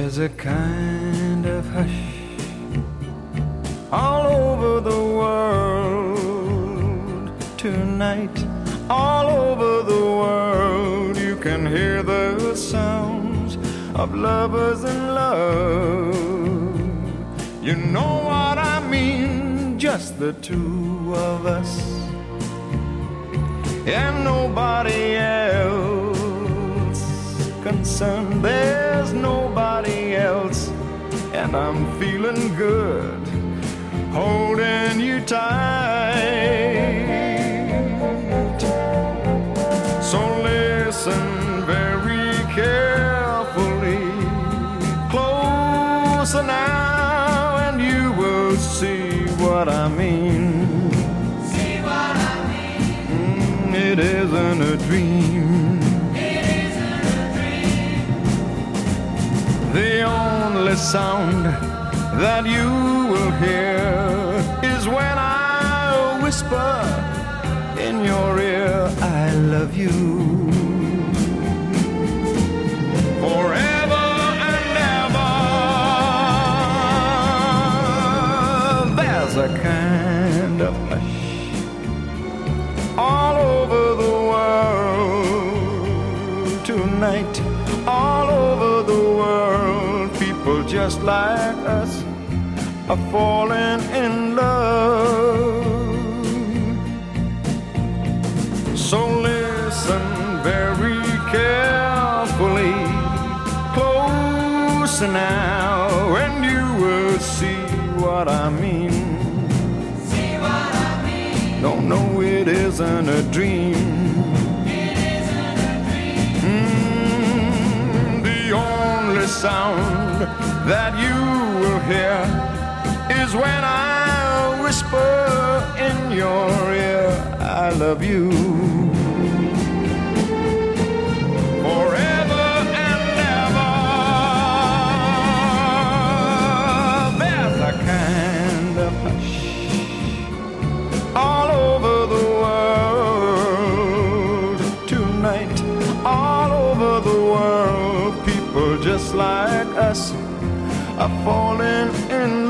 There's a kind of hush all over the world tonight. All over the world you can hear the sounds of lovers in love. You know what I mean, just the two of us and nobody else concerned. There's nobody else, and I'm feeling good holding you tight. So listen very carefully, closer now, and you will see what I mean. See what I mean. It isn't a dream. It isn't a dream. The only sound that you will hear is when I whisper in your ear, I love you. Forever and ever. There's a kind of hush all over the world tonight. All over the world, people just like us are falling in love. So listen very carefully, closer now, and you will see what I mean. See what I mean. Don't know it isn't a dream. It isn't a dream. The only sound that you will hear is when I whisper in your ear, I love you. Forever and ever. There's a kind of hush all over the world tonight. All over the world, people just like us are falling in love.